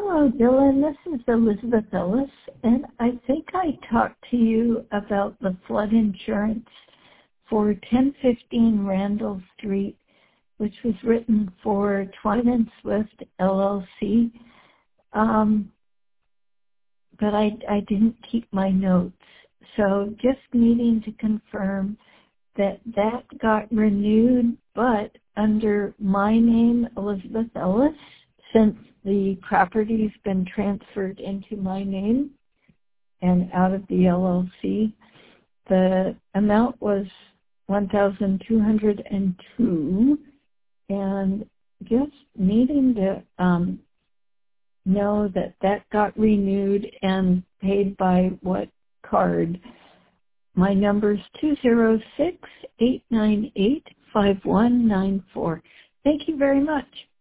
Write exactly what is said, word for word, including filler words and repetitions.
Hello, Dylan. This is Elizabeth Ellis, and I think I talked to you about the flood insurance for ten fifteen Randall Street, which was written for Twine and Swift, L L C. Um, but I, I didn't keep my notes. So just needing to confirm that that got renewed, but under my name, Elizabeth Ellis, since the property's been transferred into my name and out of the L L C. The amount was one thousand two hundred two, and just needing to um, know that that got renewed and paid by what card. My number's two zero six, eight nine eight, five one nine four. Thank you very much.